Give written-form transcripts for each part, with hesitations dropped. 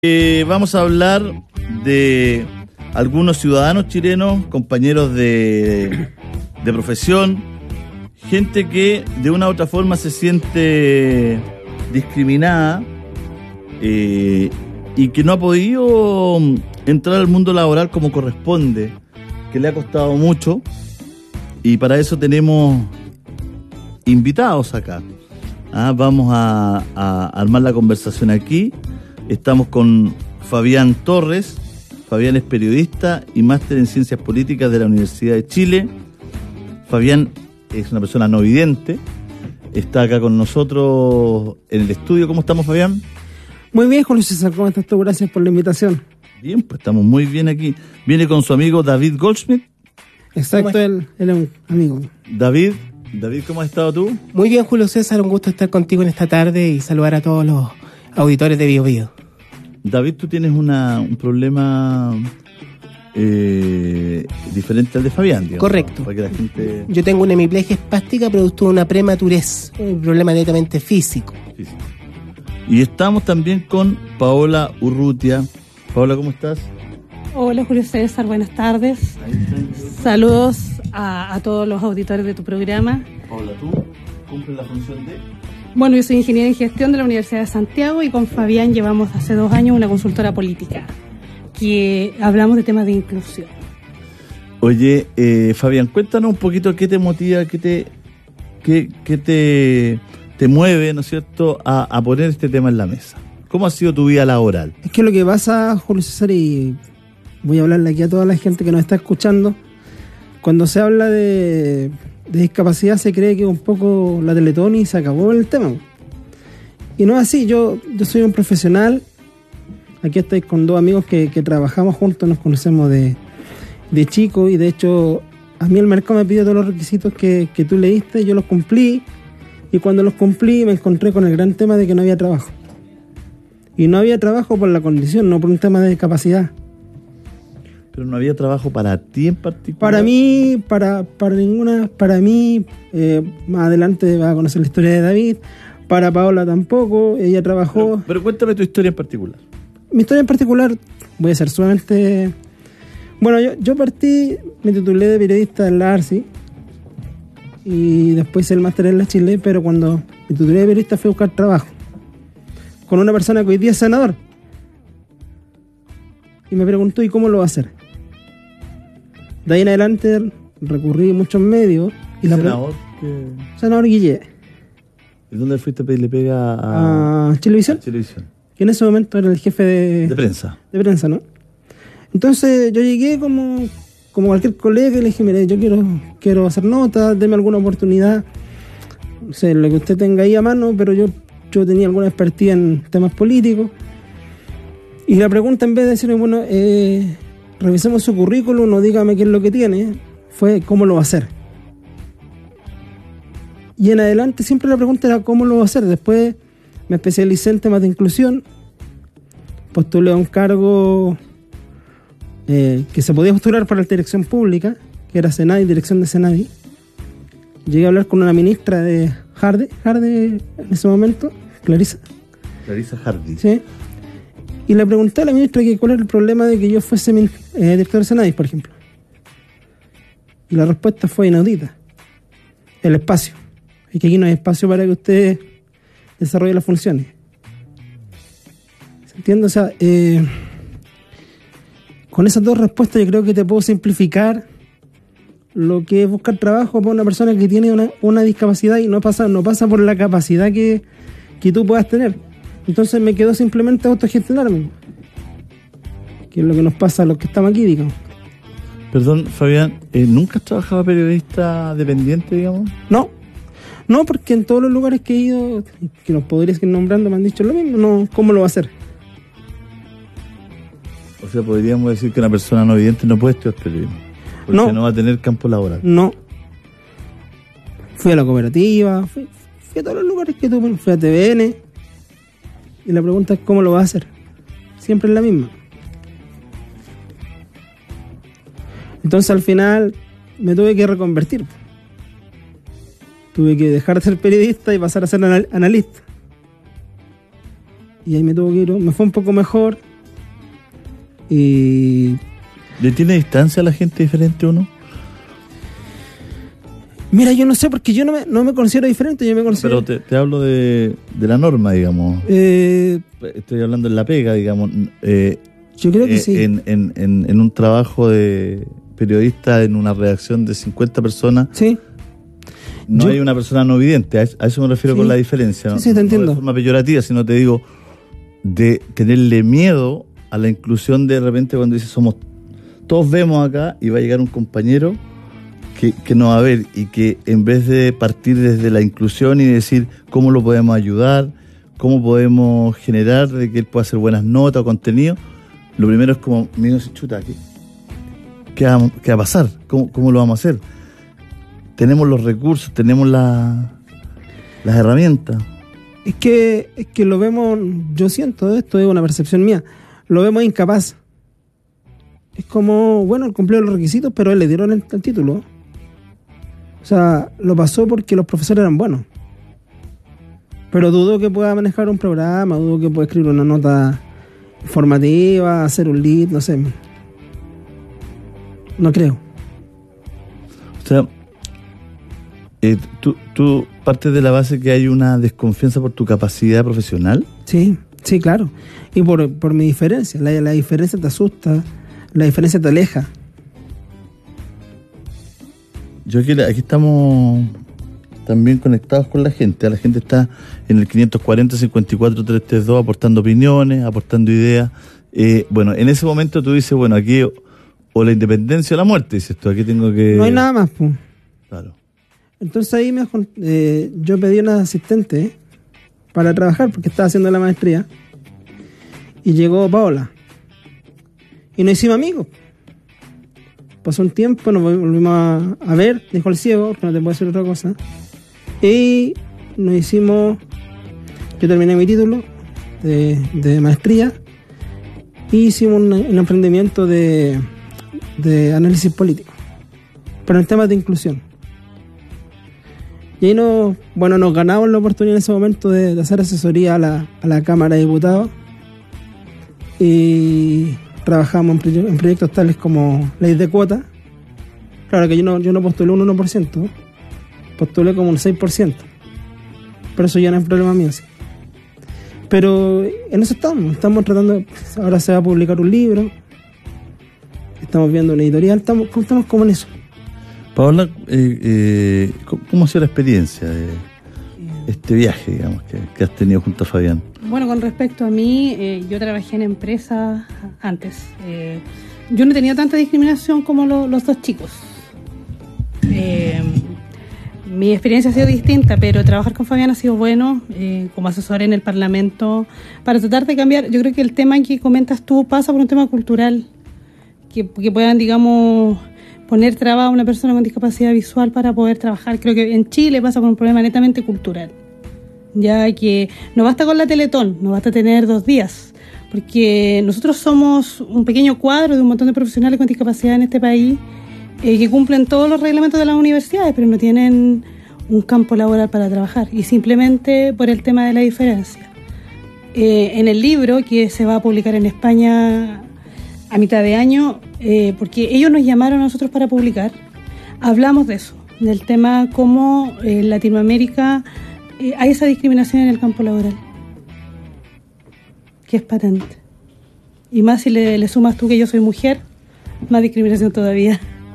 Vamos a hablar de algunos ciudadanos chilenos, compañeros de profesión, gente que de una u otra forma se siente discriminada y que no ha podido entrar al mundo laboral como corresponde, que le ha costado mucho, y para eso tenemos invitados acá. Vamos a armar la conversación aquí. Estamos con Fabián Torres. Fabián es periodista y máster en Ciencias Políticas de la Universidad de Chile. Fabián es una persona no vidente. Está acá con nosotros en el estudio. ¿Cómo estamos, Fabián? Muy bien, Julio César. ¿Cómo estás tú? Gracias por la invitación. Bien, pues estamos muy bien aquí. Viene con su amigo David Goldschmidt. Exacto, él es un amigo. David, ¿cómo has estado tú? Muy bien, Julio César. Un gusto estar contigo en esta tarde y saludar a todos los auditores de Bio Bio. David, tú tienes un problema diferente al de Fabián, digamos. Correcto. Para que la gente... Yo tengo una hemiplegia espástica producto de una prematurez, un problema netamente físico. Y estamos también con Paola Urrutia. Paola, ¿cómo estás? Hola, Julio César, buenas tardes. Saludos a todos los auditores de tu programa. Paola, ¿tú cumples la función de...? Bueno, yo soy ingeniera en gestión de la Universidad de Santiago y con Fabián llevamos hace 2 años una consultora política que hablamos de temas de inclusión. Oye, Fabián, cuéntanos un poquito qué te motiva, qué te mueve, ¿no es cierto?, a poner este tema en la mesa. ¿Cómo ha sido tu vida laboral? Es que lo que pasa, Julio César, y voy a hablarle aquí a toda la gente que nos está escuchando, cuando se habla de discapacidad se cree que un poco la Teletón y se acabó el tema. Y no es así, yo soy un profesional, aquí estoy con 2 amigos que trabajamos juntos, nos conocemos de chico, y de hecho a mí el mercado me pidió todos los requisitos que tú leíste, yo los cumplí, y cuando los cumplí me encontré con el gran tema de que no había trabajo. Y no había trabajo por la condición, no por un tema de discapacidad. Pero no había trabajo para ti en particular. Para mí, para mí, más adelante vas a conocer la historia de David. Para Paola tampoco, ella trabajó. Pero cuéntame tu historia en particular. Mi historia en particular, voy a ser sumamente. Bueno, yo partí, me titulé de periodista en la ARCI y después hice el máster en la Chile, pero cuando me titulé de periodista fui a buscar trabajo con una persona que hoy día es senador. Y me preguntó, ¿y cómo lo va a hacer? De ahí en adelante recurrí a muchos medios. Y ¿Senador? Senador Guille. ¿Y dónde fuiste a pedirle pega a Chilevisión? Chilevisión. Que en ese momento era el jefe de prensa. De prensa, ¿no? Entonces yo llegué como cualquier colega y le dije, mire, yo quiero hacer notas, deme alguna oportunidad. No sé, lo que usted tenga ahí a mano, pero yo tenía alguna expertise en temas políticos. Y la pregunta, en vez de decirme, bueno, revisemos su currículum, no dígame qué es lo que tiene, fue cómo lo va a hacer. Y en adelante siempre la pregunta era cómo lo va a hacer. Después me especialicé en temas de inclusión, postulé a un cargo que se podía postular para la dirección pública, que era Senadi, dirección de Senadi. Llegué a hablar con una ministra de Hardy en ese momento, Clarisa Hardy. Sí. Y le pregunté a la ministra que cuál era el problema de que yo fuese director de Senadis, por ejemplo. Y la respuesta fue inaudita. El espacio. Y que aquí no hay espacio para que usted desarrolle las funciones. ¿Se entiende? O sea, con esas 2 respuestas yo creo que te puedo simplificar lo que es buscar trabajo para una persona que tiene una discapacidad y no pasa por la capacidad que tú puedas tener. Entonces me quedó simplemente autogestionarme, que es lo que nos pasa a los que estamos aquí, digamos. Perdón, Fabián, ¿nunca has trabajado periodista dependiente, digamos? No, porque en todos los lugares que he ido, que los podrías ir nombrando, me han dicho lo mismo. No, ¿cómo lo va a hacer? O sea, podríamos decir que una persona no vidente no puede estudiar periodismo, porque no va a tener campo laboral. No. Fui a la cooperativa, fui a todos los lugares que tú, fui a TVN. Y la pregunta es cómo lo va a hacer. Siempre es la misma. Entonces al final me tuve que reconvertir. Tuve que dejar de ser periodista y pasar a ser analista. Y ahí me tuvo que ir, me fue un poco mejor, Y ¿Le tiene distancia a la gente diferente o no? mira, yo no sé, porque yo no me considero diferente, yo me considero... Pero te hablo de la norma, digamos. Estoy hablando en la pega, digamos. Yo creo que sí. En un trabajo de periodista en una redacción de 50 personas, Sí. no Yo- hay una persona no vidente. A eso me refiero Sí. con la diferencia. Sí, te entiendo. No de forma peyorativa, sino te digo de tenerle miedo a la inclusión de repente cuando dices todos vemos acá y va a llegar un compañero que no va a ver y que en vez de partir desde la inclusión y decir cómo lo podemos ayudar, cómo podemos generar de que él pueda hacer buenas notas o contenido, lo primero es como, mira, chuta, ¿qué va a pasar? ¿Cómo lo vamos a hacer? Tenemos los recursos, tenemos las herramientas. Es que lo vemos, yo siento, esto es una percepción mía, lo vemos incapaz. Es como, bueno, él cumplió los requisitos, pero él le dieron el título. O sea, lo pasó porque los profesores eran buenos. Pero dudo que pueda manejar un programa, dudo que pueda escribir una nota informativa, hacer un lead, no sé. No creo. O sea, tú partes de la base que hay una desconfianza por tu capacidad profesional. Sí, sí, claro. Y por mi diferencia. La diferencia te asusta, la diferencia te aleja. Yo aquí estamos también conectados con la gente. La gente está en el 540-54-332 aportando opiniones, aportando ideas. Bueno, en ese momento tú dices, bueno, aquí o la independencia o la muerte, dices tú, aquí tengo que... No hay nada más, pues. Claro. Entonces ahí yo pedí una asistente para trabajar porque estaba haciendo la maestría y llegó Paola y nos hicimos amigos. Pasó un tiempo, nos volvimos a ver, dijo el ciego, que no te puedo hacer otra cosa, y nos hicimos, yo terminé mi título de maestría y hicimos un emprendimiento de análisis político, pero en temas de inclusión. Y ahí nos ganamos la oportunidad en ese momento de hacer asesoría a la Cámara de Diputados y trabajamos en proyectos tales como ley de cuota. Claro que yo no postulé un 1%, postulé como un 6%, pero eso ya no es problema mío, sí. Pero en eso estamos tratando. Ahora se va a publicar un libro, estamos viendo una editorial, estamos como en eso. Paola, ¿cómo ha sido la experiencia de este viaje, digamos, que has tenido junto a Fabián? Bueno, con respecto a mí, yo trabajé en empresas antes. Yo no tenía tanta discriminación como los dos chicos. Mi experiencia ha sido distinta, pero trabajar con Fabián ha sido bueno, como asesor en el Parlamento, para tratar de cambiar. Yo creo que el tema que comentas tú pasa por un tema cultural, que puedan, digamos, poner trabas a una persona con discapacidad visual para poder trabajar. Creo que en Chile pasa por un problema netamente cultural, ya que no basta con la Teletón, no basta tener 2 días, porque nosotros somos un pequeño cuadro de un montón de profesionales con discapacidad en este país que cumplen todos los reglamentos de las universidades, pero no tienen un campo laboral para trabajar, y simplemente por el tema de la diferencia. En el libro que se va a publicar en España a mitad de año, porque ellos nos llamaron a nosotros para publicar, hablamos de eso, del tema cómo en Latinoamérica hay esa discriminación en el campo laboral, que es patente. Y más si le sumas tú que yo soy mujer, más discriminación todavía.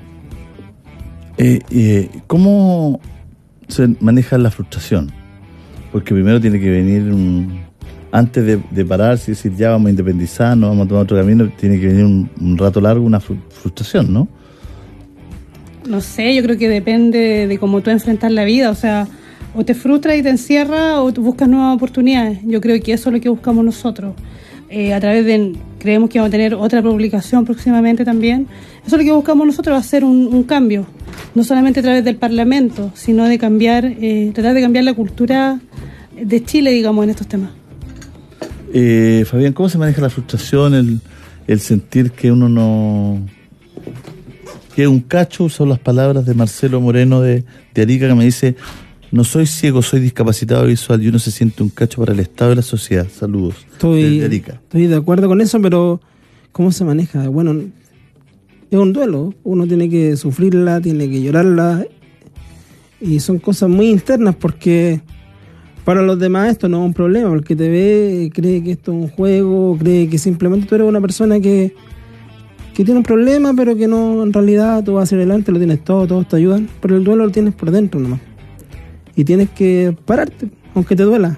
¿Cómo se maneja la frustración? Porque primero tiene que venir antes de pararse y decir ya vamos a independizarnos, vamos a tomar otro camino, tiene que venir un rato largo una frustración, ¿no? No sé, yo creo que depende de cómo tú enfrentas la vida, o sea, o te frustras y te encierras o tú buscas nuevas oportunidades. Yo creo que eso es lo que buscamos nosotros. Creemos que vamos a tener otra publicación próximamente también. Eso es lo que buscamos nosotros, hacer un cambio, no solamente a través del Parlamento, sino de tratar de cambiar la cultura de Chile, digamos, en estos temas. Fabián, ¿cómo se maneja la frustración, el sentir que uno no... que un cacho? Son las palabras de Marcelo Moreno de Arica, que me dice: no soy ciego, soy discapacitado visual, y uno se siente un cacho para el Estado y la sociedad. Saludos. Estoy de Arica. Estoy de acuerdo con eso, pero ¿cómo se maneja? Bueno, es un duelo, uno tiene que sufrirla, tiene que llorarla, y son cosas muy internas porque para los demás esto no es un problema, porque te ve, cree que esto es un juego, cree que simplemente tú eres una persona que tiene un problema, pero que no, en realidad tú vas hacia adelante, lo tienes todo, todos te ayudan, pero el duelo lo tienes por dentro nomás. Y tienes que pararte, aunque te duela.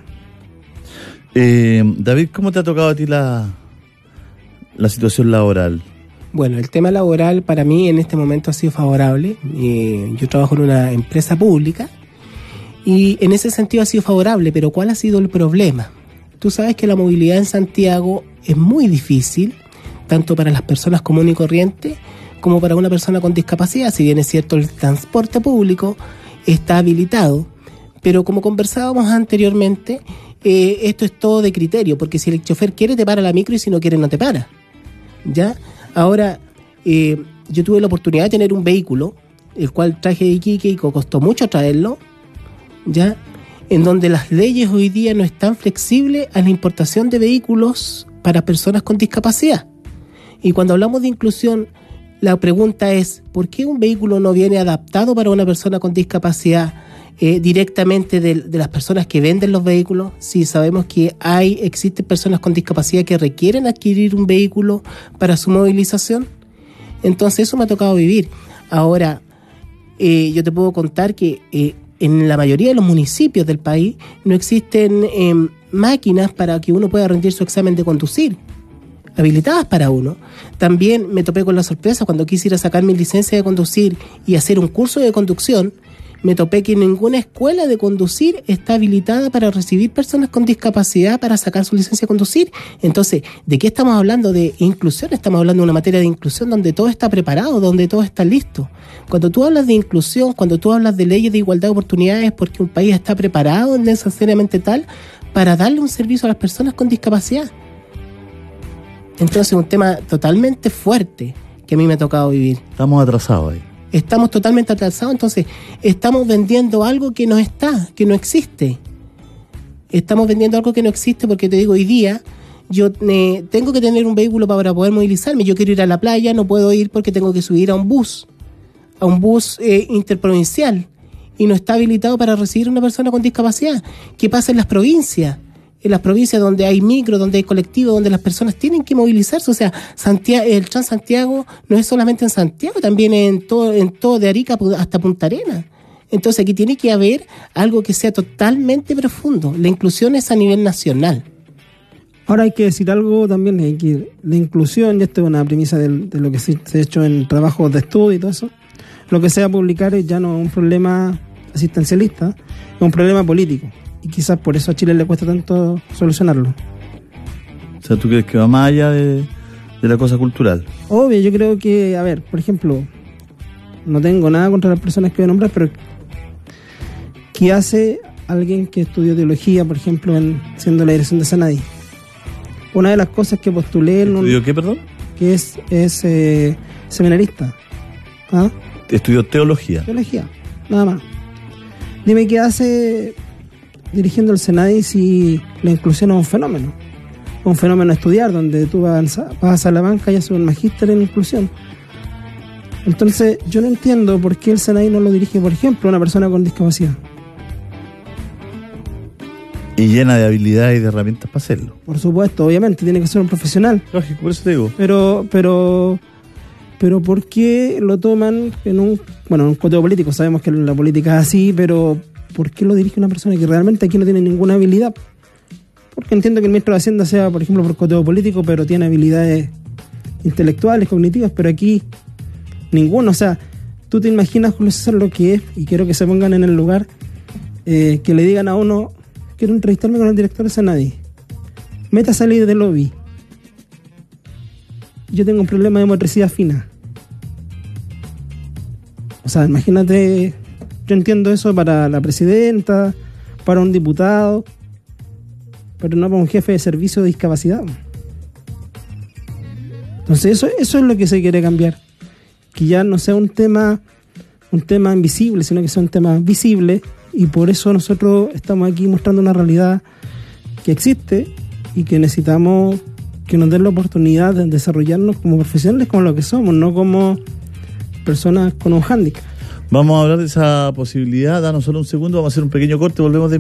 David, ¿cómo te ha tocado a ti la situación laboral? Bueno, el tema laboral para mí en este momento ha sido favorable. Yo trabajo en una empresa pública y en ese sentido ha sido favorable, pero ¿cuál ha sido el problema? Tú sabes que la movilidad en Santiago es muy difícil, tanto para las personas comunes y corrientes como para una persona con discapacidad. Si bien es cierto, el transporte público está habilitado, pero como conversábamos anteriormente, esto es todo de criterio, porque si el chofer quiere te para la micro y si no quiere no te para, ¿ya? Ahora, yo tuve la oportunidad de tener un vehículo, el cual traje de Iquique y costó mucho traerlo, ¿ya? En donde las leyes hoy día no están flexibles a la importación de vehículos para personas con discapacidad. Y cuando hablamos de inclusión, la pregunta es, ¿por qué un vehículo no viene adaptado para una persona con discapacidad directamente de las personas que venden los vehículos? Si sabemos que existen personas con discapacidad que requieren adquirir un vehículo para su movilización. Entonces eso me ha tocado vivir. Ahora, yo te puedo contar que en la mayoría de los municipios del país no existen máquinas para que uno pueda rendir su examen de conducir, habilitadas para uno. También me topé con la sorpresa cuando quise ir a sacar mi licencia de conducir y hacer un curso de conducción. Me topé que ninguna escuela de conducir está habilitada para recibir personas con discapacidad para sacar su licencia de conducir. Entonces, ¿de qué estamos hablando? De inclusión. Estamos hablando de una materia de inclusión donde todo está preparado, donde todo está listo. Cuando tú hablas de inclusión, cuando tú hablas de leyes de igualdad de oportunidades, porque un país está preparado necesariamente tal para darle un servicio a las personas con discapacidad. Entonces, un tema totalmente fuerte que a mí me ha tocado vivir. Estamos atrasados ahí. Estamos totalmente atrasados, entonces estamos vendiendo algo que no está, que no existe. Estamos vendiendo algo que no existe porque te digo, hoy día yo tengo que tener un vehículo para poder movilizarme. Yo quiero ir a la playa, no puedo ir porque tengo que subir a un bus interprovincial y no está habilitado para recibir a una persona con discapacidad. ¿Qué pasa en las provincias? En las provincias donde hay micro, donde hay colectivo, donde las personas tienen que movilizarse. O sea, el Transantiago no es solamente en Santiago, también en todo de Arica hasta Punta Arenas. Entonces aquí tiene que haber algo que sea totalmente profundo. La inclusión es a nivel nacional. Ahora hay que decir algo también, la inclusión, y esto es una premisa de lo que se ha hecho en trabajos de estudio y todo eso, lo que se va a publicar ya no es un problema asistencialista, es un problema político. Y quizás por eso a Chile le cuesta tanto solucionarlo. O sea, ¿tú crees que va más allá de la cosa cultural? Obvio, yo creo que, a ver, por ejemplo, no tengo nada contra las personas que voy a nombrar, pero ¿qué hace alguien que estudió teología, por ejemplo, siendo la dirección de Sanadí? Una de las cosas que postulé... ¿Estudió qué, perdón? Que es seminarista. ¿Ah? Estudió teología. Teología, nada más. Dime qué hace dirigiendo el Senadi si la inclusión es un fenómeno a estudiar, donde tú vas a Salamanca y haces un magíster en inclusión. Entonces yo no entiendo por qué el Senadi no lo dirige, por ejemplo, a una persona con discapacidad. Y llena de habilidades y de herramientas para hacerlo. Por supuesto, obviamente, tiene que ser un profesional. Lógico, por eso te digo. Pero ¿por qué lo toman en un contexto político? Sabemos que la política es así, pero ¿por qué lo dirige una persona que realmente aquí no tiene ninguna habilidad? Porque entiendo que el ministro de Hacienda sea, por ejemplo, por contexto político, pero tiene habilidades intelectuales, cognitivas, pero aquí ninguno. O sea, tú te imaginas, Julio César, lo que es, y quiero que se pongan en el lugar, que le digan a uno, quiero entrevistarme con el director de Senadi, meta a salir del lobby, yo tengo un problema de motricidad fina. O sea, imagínate, yo entiendo eso para la presidenta, para un diputado, pero no para un jefe de servicio de discapacidad. Entonces eso es lo que se quiere cambiar, que ya no sea un tema invisible, sino que sea un tema visible, y por eso nosotros estamos aquí mostrando una realidad que existe y que necesitamos que nos den la oportunidad de desarrollarnos como profesionales, como lo que somos, no como personas con un hándicap. Vamos a hablar de esa posibilidad, danos solo un segundo, vamos a hacer un pequeño corte, volvemos de